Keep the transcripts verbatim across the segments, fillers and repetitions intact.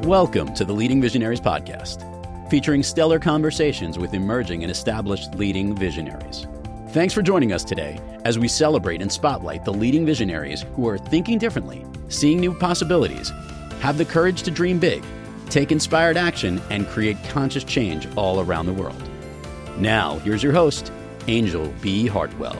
Welcome to the Leading Visionaries podcast, featuring stellar conversations with emerging and established leading visionaries. Thanks for joining us today as we celebrate and spotlight the leading visionaries who are thinking differently, seeing new possibilities, have the courage to dream big, take inspired action, and create conscious change all around the world. Now, here's your host, Angel B. Hartwell.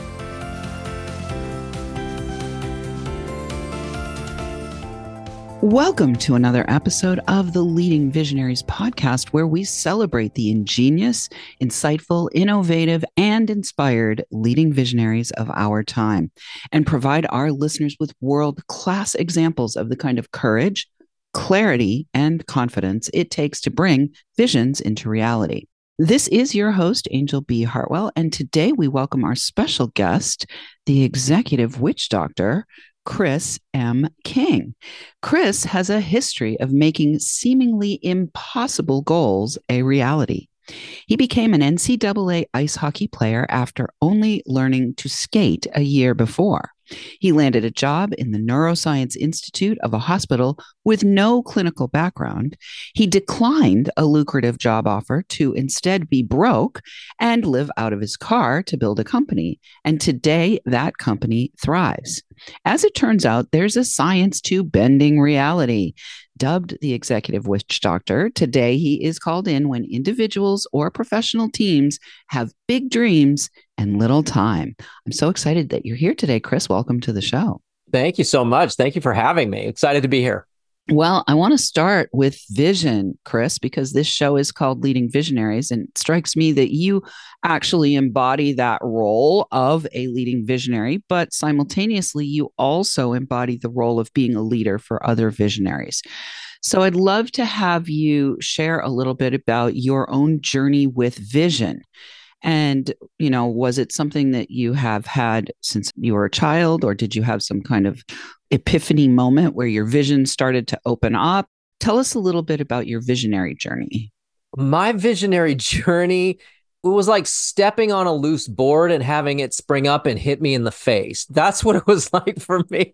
Welcome to another episode of the Leading Visionaries podcast, where we celebrate the ingenious, insightful, innovative, and inspired leading visionaries of our time and provide our listeners with world-class examples of the kind of courage, clarity, and confidence it takes to bring visions into reality. This is your host, Angel B. Hartwell, and today we welcome our special guest, the executive witch doctor, Chris M. King. Chris has a history of making seemingly impossible goals a reality. He became an N C double A ice hockey player after only learning to skate a year before. He landed a job in the Neuroscience Institute of a hospital with no clinical background. He declined a lucrative job offer to instead be broke and live out of his car to build a company. And today, that company thrives. As it turns out, there's a science to bending reality. Dubbed the executive witch doctor, today he is called in when individuals or professional teams have big dreams and little time. I'm so excited that you're here today, Chris. Welcome to the show. Thank you so much. Thank you for having me. Excited to be here. Well, I want to start with vision, Chris, because this show is called Leading Visionaries, and it strikes me that you actually embody that role of a leading visionary, but simultaneously, you also embody the role of being a leader for other visionaries. So I'd love to have you share a little bit about your own journey with vision. And, you know, was it something that you have had since you were a child, or did you have some kind of epiphany moment where your vision started to open up? Tell us a little bit about your visionary journey. My visionary journey, it was like stepping on a loose board and having it spring up and hit me in the face. That's what it was like for me.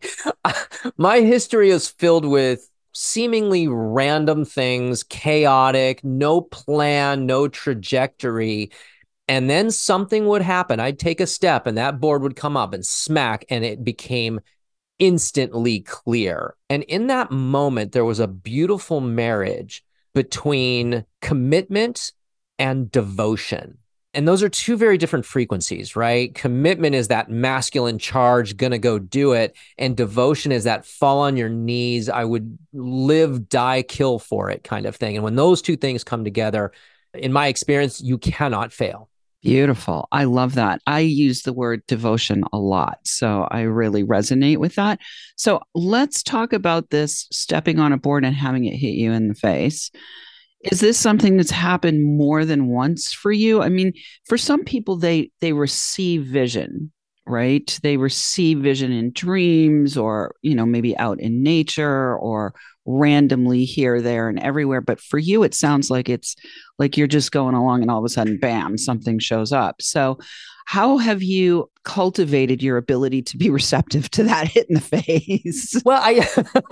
My history is filled with seemingly random things, chaotic, no plan, no trajectory. And then something would happen. I'd take a step and that board would come up and smack, and it became instantly clear. And in that moment, there was a beautiful marriage between commitment and devotion. And those are two very different frequencies, right? Commitment is that masculine charge, gonna go do it. And devotion is that fall on your knees, I would live, die, kill for it kind of thing. And when those two things come together, in my experience, you cannot fail. Beautiful. I love that. I use the word devotion a lot, so I really resonate with that. So let's talk about this stepping on a board and having it hit you in the face. Is this something that's happened more than once for you? I mean, for some people, they they receive vision, right? They receive vision in dreams, or, you know, maybe out in nature, or randomly here, there, and everywhere. But for you, it sounds like it's like you're just going along and all of a sudden, bam, something shows up. So how have you cultivated your ability to be receptive to that hit in the face? Well, I,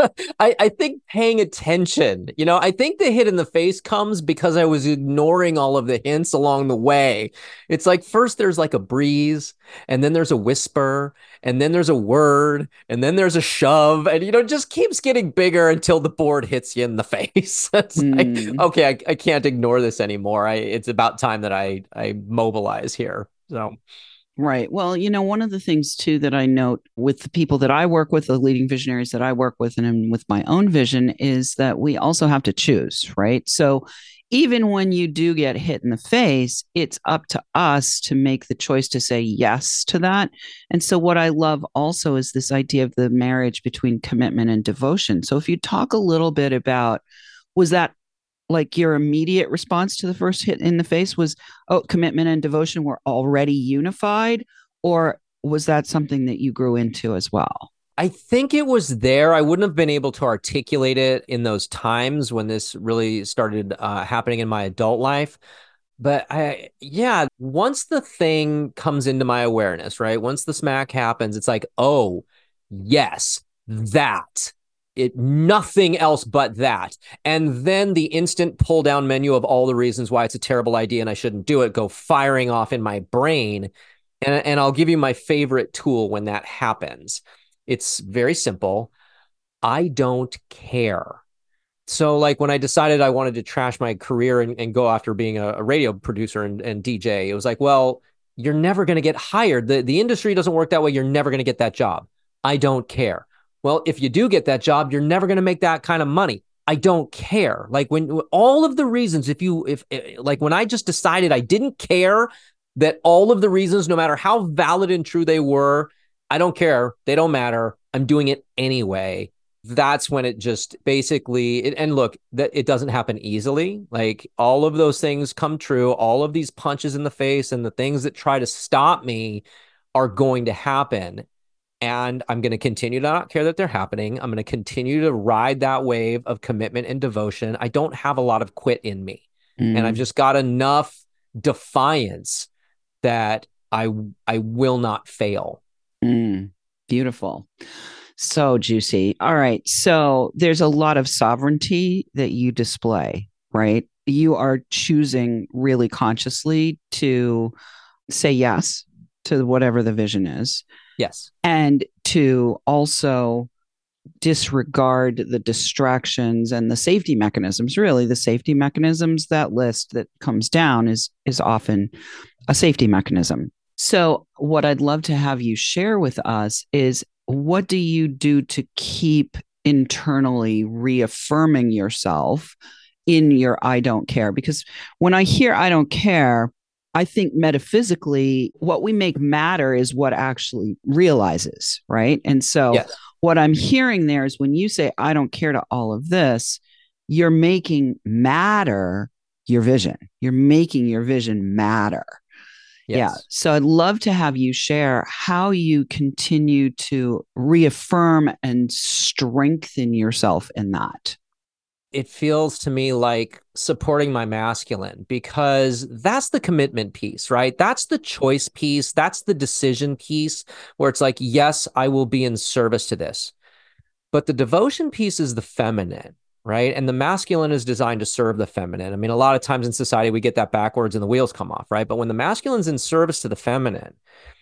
I, I think paying attention, you know, I think the hit in the face comes because I was ignoring all of the hints along the way. It's like, first there's like a breeze, and then there's a whisper, and then there's a word, and then there's a shove, and, you know, it just keeps getting bigger until the board hits you in the face. It's mm. like, okay, I, I can't ignore this anymore. I, it's about time that I, I mobilize here. So, right. Well, you know, one of the things too that I note with the people that I work with, the leading visionaries that I work with, and with my own vision, is that we also have to choose, right? So even when you do get hit in the face, it's up to us to make the choice to say yes to that. And so what I love also is this idea of the marriage between commitment and devotion. So if you talk a little bit about, was that like your immediate response to the first hit in the face was, oh, commitment and devotion were already unified? Or was that something that you grew into as well? I think it was there. I wouldn't have been able to articulate it in those times when this really started uh, happening in my adult life. But I, yeah, once the thing comes into my awareness, right? Once the smack happens, it's like, oh, yes, that. it nothing else but that. And then the instant pull down menu of all the reasons why it's a terrible idea and I shouldn't do it go firing off in my brain. And, and I'll give you my favorite tool when that happens. It's very simple. I don't care. So like when I decided I wanted to trash my career and, and go after being a, a radio producer and, and D J, it was like, well, you're never going to get hired. The, the industry doesn't work that way. You're never going to get that job. I don't care. Well, if you do get that job, you're never going to make that kind of money. I don't care. Like when all of the reasons, if you, if like when I just decided I didn't care, that all of the reasons, no matter how valid and true they were, I don't care. They don't matter. I'm doing it anyway. That's when it just basically, it, and look, that it doesn't happen easily. Like all of those things come true. All of these punches in the face and the things that try to stop me are going to happen. And I'm going to continue to not care that they're happening. I'm going to continue to ride that wave of commitment and devotion. I don't have a lot of quit in me. Mm. And I've just got enough defiance that I, I will not fail. Mm. Beautiful. So juicy. All right. So there's a lot of sovereignty that you display, right? You are choosing really consciously to say yes to whatever the vision is. Yes. And to also disregard the distractions and the safety mechanisms. Really, the safety mechanisms, that list that comes down is, is often a safety mechanism. So what I'd love to have you share with us is, what do you do to keep internally reaffirming yourself in your I don't care? Because when I hear I don't care, I think metaphysically, what we make matter is what actually realizes, right? And so yes. What I'm hearing there is when you say, I don't care to all of this, you're making matter your vision. You're making your vision matter. Yes. Yeah. So I'd love to have you share how you continue to reaffirm and strengthen yourself in that. It feels to me like supporting my masculine, because that's the commitment piece, right? That's the choice piece. That's the decision piece where it's like, yes, I will be in service to this. But the devotion piece is the feminine, right? And the masculine is designed to serve the feminine. I mean, a lot of times in society, we get that backwards and the wheels come off, right? But when the masculine's in service to the feminine,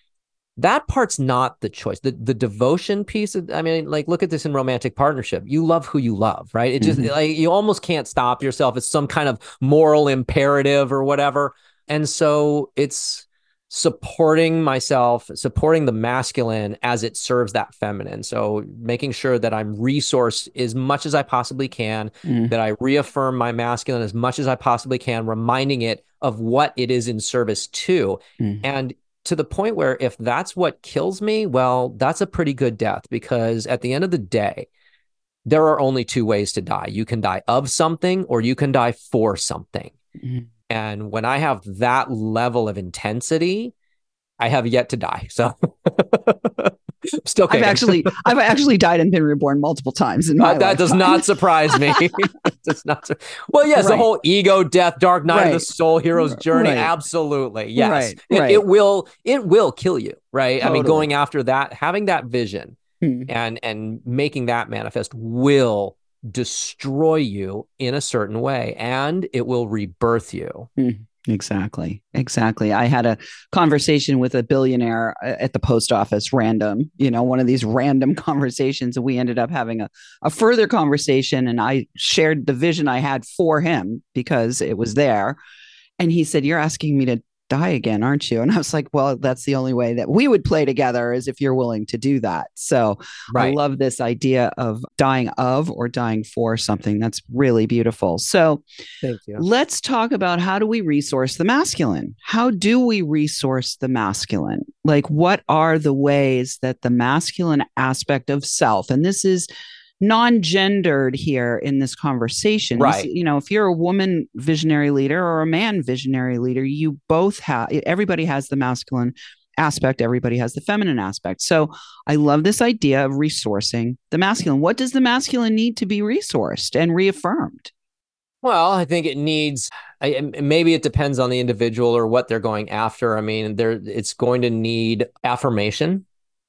that part's not the choice. The the devotion piece, I mean, like, look at this in romantic partnership. You love who you love, right? It just, mm-hmm. like, you almost can't stop yourself. It's some kind of moral imperative or whatever. And so it's supporting myself, supporting the masculine as it serves that feminine. So making sure that I'm resourced as much as I possibly can, mm. that I reaffirm my masculine as much as I possibly can, reminding it of what it is in service to. Mm. And to the point where if that's what kills me, well, that's a pretty good death, because at the end of the day, there are only two ways to die. You can die of something or you can die for something. Mm. And when I have that level of intensity, I have yet to die. So still kicking. I've actually, I've actually died and been reborn multiple times in my uh, That lifetime. does not surprise me. does not su- well, yes, right. The whole ego, death, dark night right. of the soul, hero's journey. Right. Absolutely. Yes. Right. It, right. it will, it will kill you. Right. Totally. I mean, going after that, having that vision hmm. and, and making that manifest will destroy you in a certain way, and it will rebirth you. Mm, exactly. Exactly. I had a conversation with a billionaire at the post office, random, you know, one of these random conversations. And we ended up having a, a further conversation, and I shared the vision I had for him because it was there. And he said, "You're asking me to die again, aren't you?" And I was like, well, that's the only way that we would play together, is if you're willing to do that. So right. I love this idea of dying of or dying for something. That's really beautiful. So thank you. Let's talk about, how do we resource the masculine? How do we resource the masculine? Like, what are the ways that the masculine aspect of self, and this is non-gendered here in this conversation. Right. You know, if you're a woman visionary leader or a man visionary leader, you both have, everybody has the masculine aspect, everybody has the feminine aspect. So I love this idea of resourcing the masculine. What does the masculine need to be resourced and reaffirmed? Well, I think it needs, I, maybe it depends on the individual or what they're going after. I mean, there, it's going to need affirmation.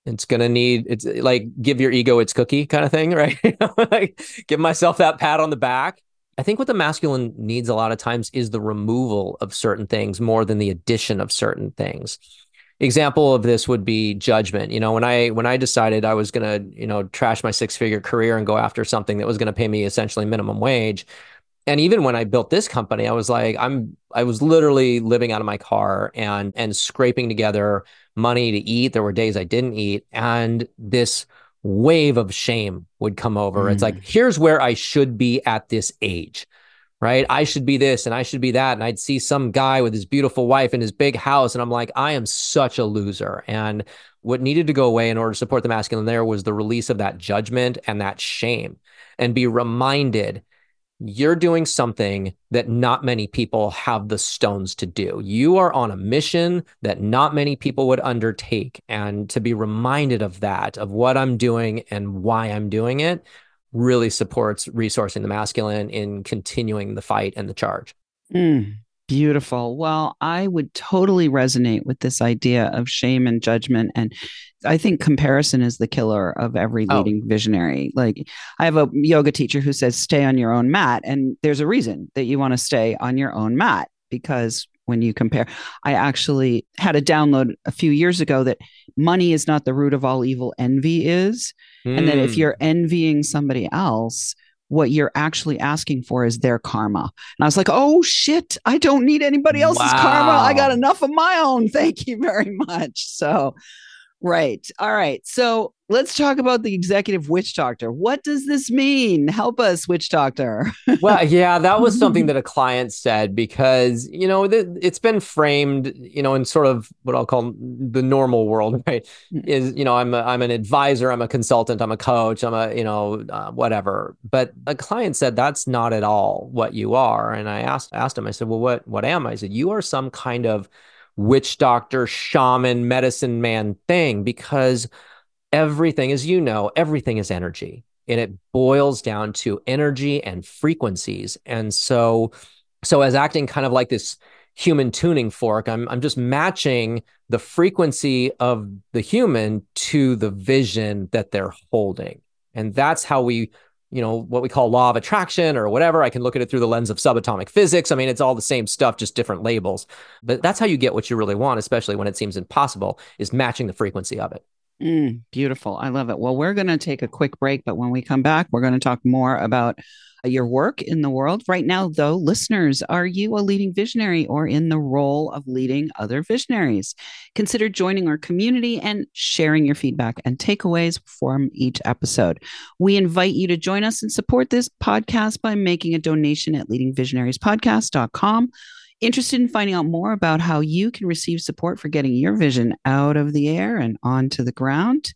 It's going to need, it's like give your ego its cookie kind of thing, right? Like, give myself that pat on the back. I think what the masculine needs a lot of times is the removal of certain things more than the addition of certain things. Example of this would be judgment. You know, when I when I decided I was going to, you know, trash my six-figure career and go after something that was going to pay me essentially minimum wage. And even when I built this company, I was like, I'm I was literally living out of my car and and scraping together money to eat. There were days I didn't eat, and this wave of shame would come over. Mm. It's like, here's where I should be at this age, right? I should be this and I should be that. And I'd see some guy with his beautiful wife and his big house, and I'm like, I am such a loser. And what needed to go away in order to support the masculine there was the release of that judgment and that shame, and be reminded you're doing something that not many people have the stones to do. You are on a mission that not many people would undertake. And to be reminded of that, of what I'm doing and why I'm doing it, really supports resourcing the masculine in continuing the fight and the charge. Mm, beautiful. Well, I would totally resonate with this idea of shame and judgment. And I think comparison is the killer of every leading oh. visionary. Like, I have a yoga teacher who says, stay on your own mat. And there's a reason that you want to stay on your own mat, because when you compare, I actually had a download a few years ago that money is not the root of all evil, envy is. Mm. And that if you're envying somebody else, what you're actually asking for is their karma. And I was like, oh shit, I don't need anybody else's wow. karma. I got enough of my own. Thank you very much. So right. All right. So let's talk about the executive witch doctor. What does this mean? Help us, witch doctor. Well, yeah, that was something that a client said, because, you know, th- it's been framed, you know, in sort of what I'll call the normal world, right? Is, you know, I'm a, I'm an advisor, I'm a consultant, I'm a coach, I'm a, you know, uh, whatever. But a client said, that's not at all what you are. And I asked, asked him, I said, well, what, what am I? I said, you are some kind of witch doctor, shaman, medicine man thing, because everything, as you know, everything is energy, and it boils down to energy and frequencies. And so, so as acting kind of like this human tuning fork, I'm, I'm just matching the frequency of the human to the vision that they're holding. And that's how we, you know, what we call law of attraction or whatever. I can look at it through the lens of subatomic physics. I mean, it's all the same stuff, just different labels. But that's how you get what you really want, especially when it seems impossible, is matching the frequency of it. Mm, beautiful. I love it. Well, we're going to take a quick break, but when we come back, we're going to talk more about your work in the world. Right now, though, listeners, are you a leading visionary or in the role of leading other visionaries? Consider joining our community and sharing your feedback and takeaways from each episode. We invite you to join us and support this podcast by making a donation at leading visionaries podcast dot com. Interested in finding out more about how you can receive support for getting your vision out of the air and onto the ground?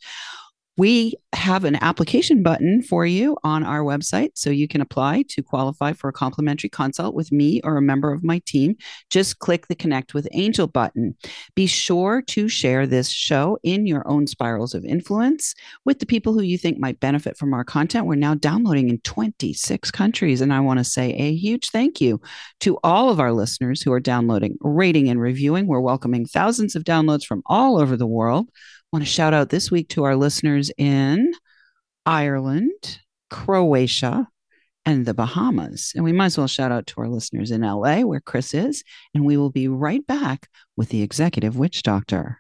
We have an application button for you on our website, so you can apply to qualify for a complimentary consult with me or a member of my team. Just click the Connect with Angel button. Be sure to share this show in your own spirals of influence with the people who you think might benefit from our content. We're now downloading in twenty-six countries, and I want to say a huge thank you to all of our listeners who are downloading, rating, and reviewing. We're welcoming thousands of downloads from all over the world. I want to shout out this week to our listeners in Ireland, Croatia, and the Bahamas. And we might as well shout out to our listeners in L A, where Chris is. And we will be right back with the Executive Witch Doctor.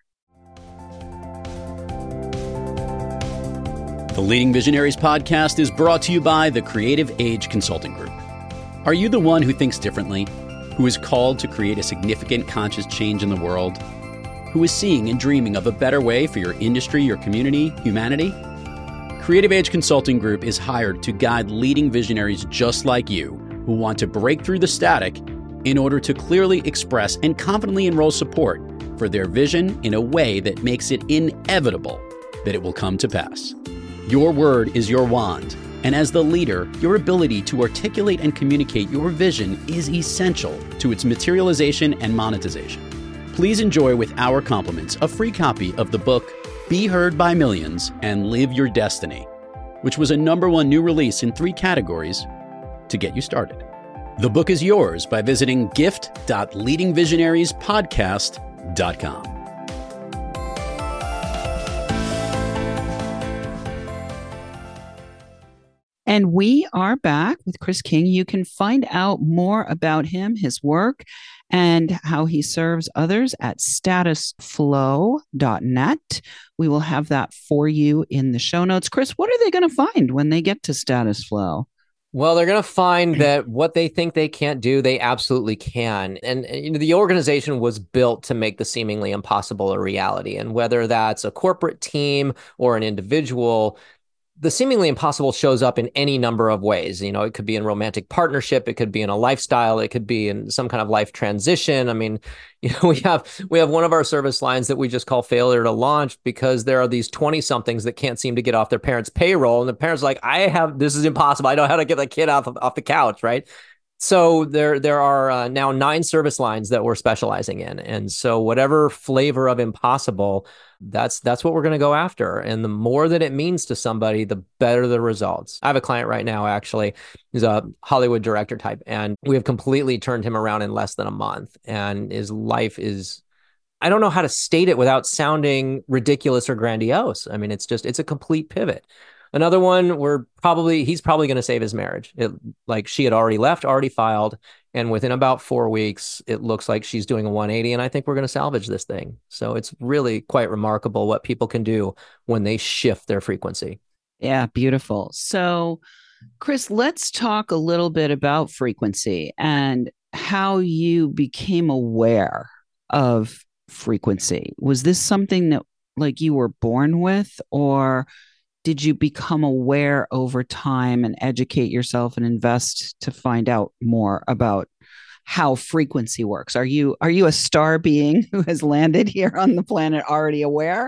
The Leading Visionaries podcast is brought to you by the Creative Age Consulting Group. Are you the one who thinks differently, who is called to create a significant conscious change in the world, who is seeing and dreaming of a better way for your industry, your community, humanity? Creative Age Consulting Group is hired to guide leading visionaries just like you who want to break through the static in order to clearly express and confidently enroll support for their vision in a way that makes it inevitable that it will come to pass. Your word is your wand, and as the leader, your ability to articulate and communicate your vision is essential to its materialization and monetization. Please enjoy with our compliments a free copy of the book, Be Heard by Millions and Live Your Destiny, which was a number one new release in three categories to get you started. The book is yours by visiting gift dot leading visionaries podcast dot com. And we are back with Chris King. You can find out more about him, his work, and how he serves others at status flow dot net. We will have that for you in the show notes. Chris, what are they going to find when they get to Status Flow? Well, they're going to find that what they think they can't do, they absolutely can. And, and you know, the organization was built to make the seemingly impossible a reality. And whether that's a corporate team or an individual, the seemingly impossible shows up in any number of ways. You know, it could be in romantic partnership, it could be in a lifestyle, it could be in some kind of life transition. I mean, you know, we have we have one of our service lines that we just call failure to launch, because there are these twenty somethings that can't seem to get off their parents' payroll, and the parents are like, I have this is impossible. I don't know how to get the kid off of, off the couch, right? So there there are uh, now nine service lines that we're specializing in. And so whatever flavor of impossible, that's that's what we're going to go after. And the more that it means to somebody, the better the results. I have a client right now, actually. He's a Hollywood director type, and we have completely turned him around in less than a month. And his life is, I don't know how to state it without sounding ridiculous or grandiose. I mean, it's just, it's a complete pivot. Another one, we're probably, he's probably going to save his marriage. It, like she had already left, already filed. And within about four weeks, it looks like she's doing a one eighty. And I think we're going to salvage this thing. So it's really quite remarkable what people can do when they shift their frequency. Yeah, beautiful. So, Chris, let's talk a little bit about frequency and how you became aware of frequency. Was this something that like you were born with, or did you become aware over time and educate yourself and invest to find out more about how frequency works? Are you are you a star being who has landed here on the planet already aware,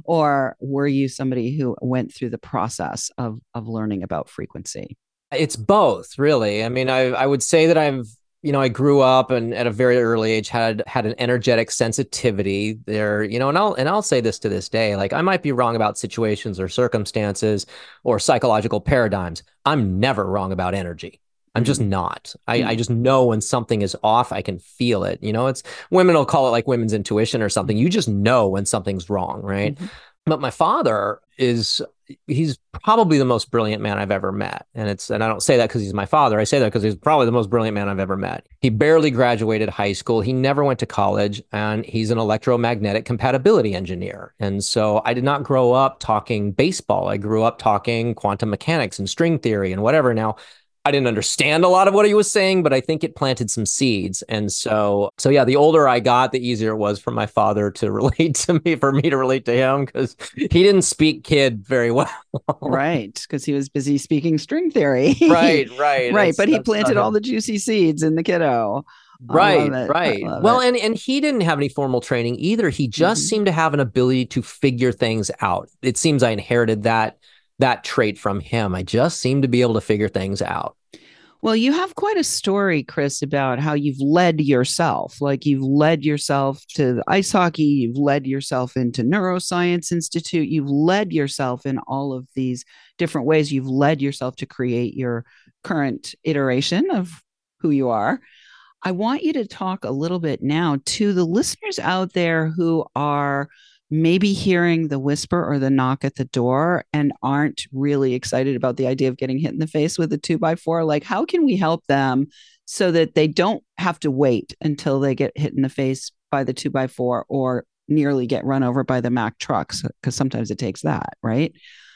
or were you somebody who went through the process of of learning about frequency? It's both, really. I mean, I I would say that I've you know, I grew up and at a very early age had had an energetic sensitivity there, you know, and I'll and I'll say this to this day, like I might be wrong about situations or circumstances or psychological paradigms. I'm never wrong about energy. I'm just not. I, I just know when something is off. I can feel it. You know, it's women will call it like women's intuition or something. You just know when something's wrong, right? Mm-hmm. But my father is, he's probably the most brilliant man I've ever met. And it's, and I don't say that because he's my father. I say that because he's probably the most brilliant man I've ever met. He barely graduated high school. He never went to college, and he's an electromagnetic compatibility engineer. And so I did not grow up talking baseball. I grew up talking quantum mechanics and string theory and whatever. Now, I didn't understand a lot of what he was saying, but I think it planted some seeds. And so, so yeah, the older I got, the easier it was for my father to relate to me, for me to relate to him, because he didn't speak kid very well. Right, because he was busy speaking string theory. Right, right. Right, but he planted all the juicy seeds in the kiddo. Right, right. Well, it. and and he didn't have any formal training either. He just mm-hmm. seemed to have an ability to figure things out. It seems I inherited that that trait from him. I just seem to be able to figure things out. Well, you have quite a story, Chris, about how you've led yourself. Like you've led yourself to the ice hockey, you've led yourself into Neuroscience Institute, you've led yourself in all of these different ways. You've led yourself to create your current iteration of who you are. I want you to talk a little bit now to the listeners out there who are maybe hearing the whisper or the knock at the door and aren't really excited about the idea of getting hit in the face with a two by four. Like, how can we help them so that they don't have to wait until they get hit in the face by the two by four or nearly get run over by the Mack trucks? Because sometimes it takes that, right?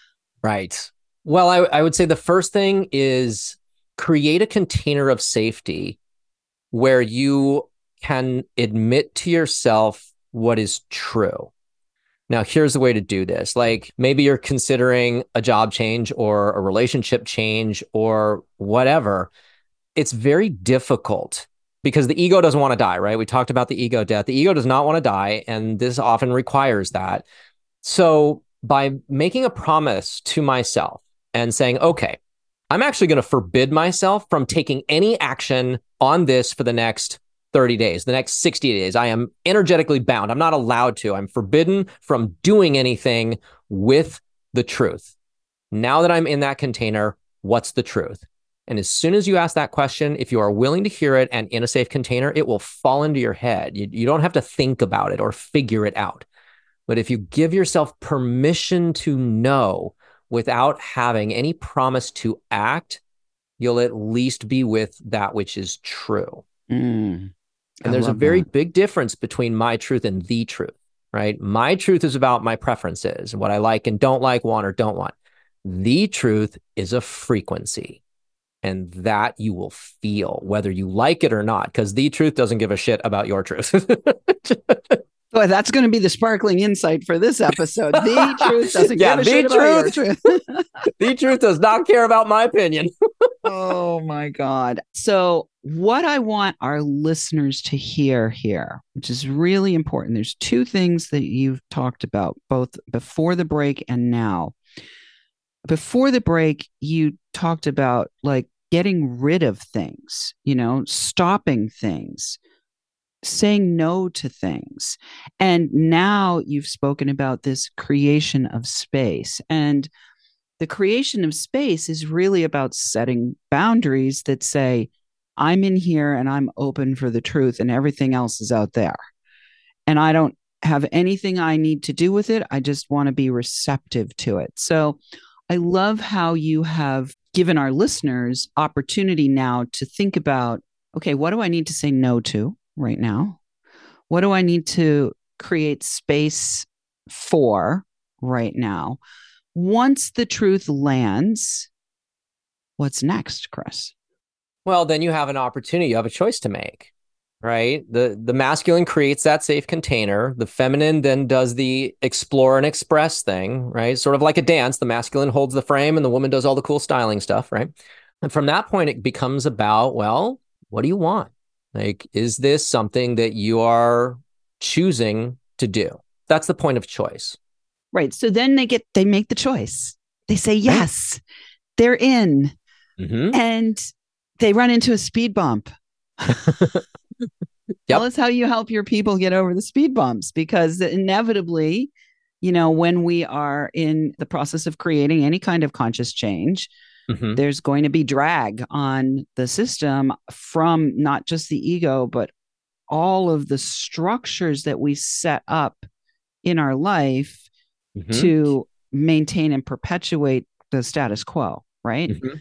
Right. Well, I, I would say the first thing is create a container of safety where you can admit to yourself what is true. Now, here's the way to do this. Like maybe you're considering a job change or a relationship change or whatever. It's very difficult because the ego doesn't want to die, right? We talked about the ego death. The ego does not want to die, and this often requires that. So by making a promise to myself and saying, okay, I'm actually going to forbid myself from taking any action on this for the next thirty days, the next sixty days. I am energetically bound. I'm not allowed to. I'm forbidden from doing anything with the truth. Now that I'm in that container, what's the truth? And as soon as you ask that question, if you are willing to hear it and in a safe container, it will fall into your head. You, you don't have to think about it or figure it out. But if you give yourself permission to know without having any promise to act, you'll at least be with that which is true. Mm, and there's a very that. big difference between my truth and the truth, right? My truth is about my preferences and what I like and don't like, want or don't want. The truth is a frequency, and that you will feel whether you like it or not, because the truth doesn't give a shit about your truth. Boy, that's going to be the sparkling insight for this episode. The truth doesn't yeah, give a the shit truth, about your truth. The truth does not care about my opinion. Oh, my God. So what I want our listeners to hear here, which is really important, there's two things that you've talked about, both before the break and now. Before the break, you talked about like getting rid of things, you know, stopping things, saying no to things. And now you've spoken about this creation of space. And the creation of space is really about setting boundaries that say, I'm in here and I'm open for the truth, and everything else is out there. And I don't have anything I need to do with it. I just want to be receptive to it. So I love how you have given our listeners opportunity now to think about, okay, what do I need to say no to right now? What do I need to create space for right now? Once the truth lands, what's next, Chris? Well, then you have an opportunity. You have a choice to make, right? The the masculine creates that safe container. The feminine then does the explore and express thing, right? Sort of like a dance. The masculine holds the frame and the woman does all the cool styling stuff, right? And from that point, it becomes about, well, what do you want? Like, is this something that you are choosing to do? That's the point of choice. Right. So then they get, they make the choice. They say, yes, right. They're in. Mm-hmm. And they run into a speed bump. Yep. Tell us how you help your people get over the speed bumps, because inevitably, you know, when we are in the process of creating any kind of conscious change, mm-hmm. there's going to be drag on the system from not just the ego, but all of the structures that we set up in our life mm-hmm. to maintain and perpetuate the status quo, right? Mm-hmm.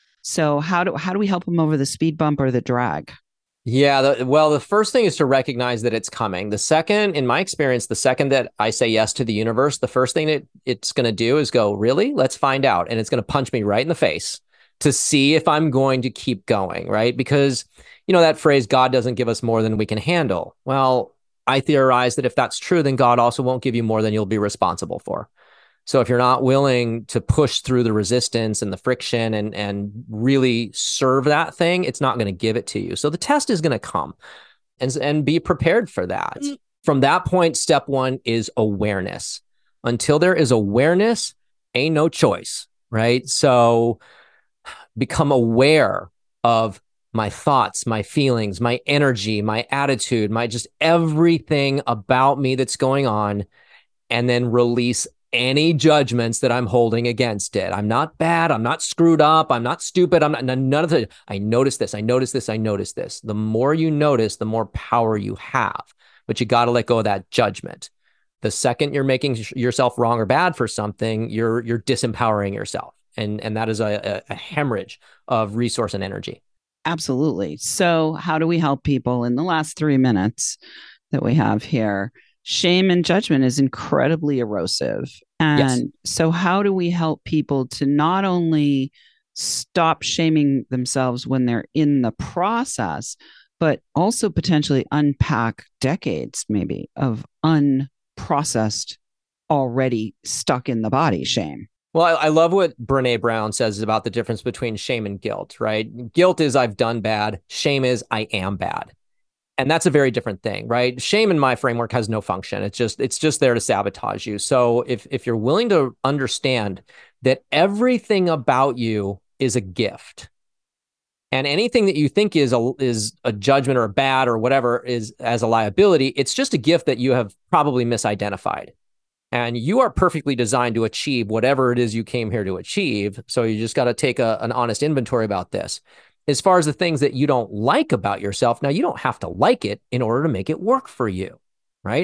So how do how do we help them over the speed bump or the drag? Yeah, the, well, the first thing is to recognize that it's coming. The second, in my experience, the second that I say yes to the universe, the first thing that it's going to do is go, really? Let's find out. And it's going to punch me right in the face to see if I'm going to keep going, right? Because, you know, that phrase, God doesn't give us more than we can handle. Well, I theorize that if that's true, then God also won't give you more than you'll be responsible for. So if you're not willing to push through the resistance and the friction and, and really serve that thing, it's not going to give it to you. So the test is going to come, and, and be prepared for that. Mm. From that point, step one is awareness. Until there is awareness, ain't no choice, right? So become aware of my thoughts, my feelings, my energy, my attitude, my just everything about me that's going on, and then release any judgments that I'm holding against it. I'm not bad. I'm not screwed up. I'm not stupid. I'm not none of the, I notice this. I notice this. I notice this. The more you notice, the more power you have, but you got to let go of that judgment. The second you're making yourself wrong or bad for something, you're, you're disempowering yourself. And, and that is a, a hemorrhage of resource and energy. Absolutely. So how do we help people in the last three minutes that we have here? Shame and judgment is incredibly erosive. And yes. So how do we help people to not only stop shaming themselves when they're in the process, but also potentially unpack decades maybe of unprocessed, already stuck in the body shame? Well, I, I love what Brené Brown says about the difference between shame and guilt, right? Guilt is I've done bad. Shame is I am bad. And that's a very different thing, right? Shame in my framework has no function. It's just it's just there to sabotage you. So if if you're willing to understand that everything about you is a gift, and anything that you think is a is a judgment or a bad or whatever is as a liability, it's just a gift that you have probably misidentified. And you are perfectly designed to achieve whatever it is you came here to achieve. So you just got to take a, an honest inventory about this. As far as the things that you don't like about yourself, now you don't have to like it in order to make it work for you, right?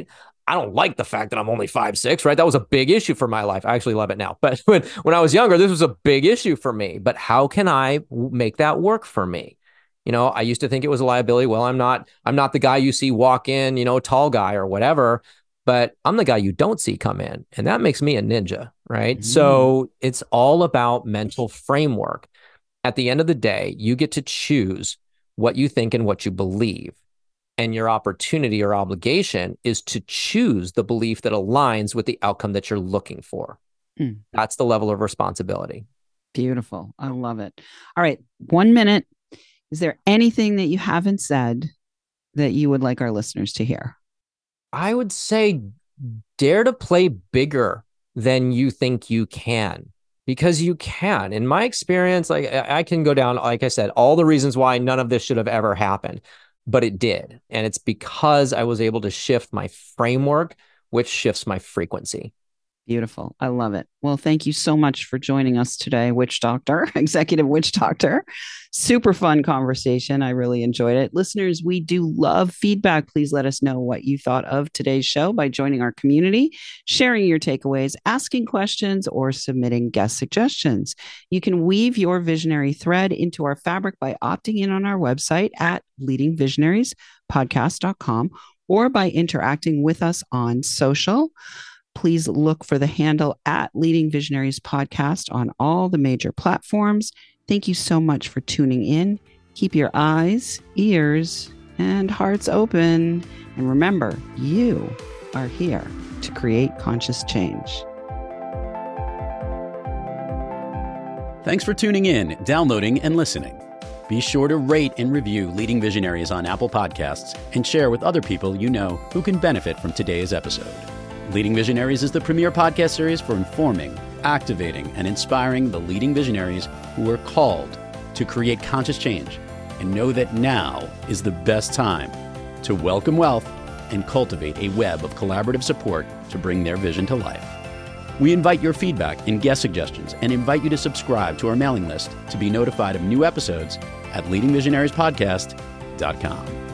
I don't like the fact that I'm only five six, right? That was a big issue for my life. I actually love it now. But when, when I was younger, this was a big issue for me. But how can I make that work for me? You know, I used to think it was a liability. Well, I'm not, I'm not the guy you see walk in, you know, tall guy or whatever, but I'm the guy you don't see come in. And that makes me a ninja, right? Mm. So it's all about mental framework. At the end of the day, you get to choose what you think and what you believe. And your opportunity or obligation is to choose the belief that aligns with the outcome that you're looking for. Mm. That's the level of responsibility. Beautiful. I love it. All right. One minute. Is there anything that you haven't said that you would like our listeners to hear? I would say dare to play bigger than you think you can, because you can. In my experience, like I can go down, like I said, all the reasons why none of this should have ever happened. But it did. And it's because I was able to shift my framework, which shifts my frequency. Beautiful. I love it. Well, thank you so much for joining us today, Witch Doctor, Executive Witch Doctor. Super fun conversation. I really enjoyed it. Listeners, we do love feedback. Please let us know what you thought of today's show by joining our community, sharing your takeaways, asking questions, or submitting guest suggestions. You can weave your visionary thread into our fabric by opting in on our website at leading visionaries podcast dot com or by interacting with us on social. Please look for the handle at Leading Visionaries Podcast on all the major platforms. Thank you so much for tuning in. Keep your eyes, ears, and hearts open. And remember, you are here to create conscious change. Thanks for tuning in, downloading, and listening. Be sure to rate and review Leading Visionaries on Apple Podcasts and share with other people you know who can benefit from today's episode. Leading Visionaries is the premier podcast series for informing, activating, and inspiring the leading visionaries who are called to create conscious change and know that now is the best time to welcome wealth and cultivate a web of collaborative support to bring their vision to life. We invite your feedback and guest suggestions and invite you to subscribe to our mailing list to be notified of new episodes at leading visionaries podcast dot com.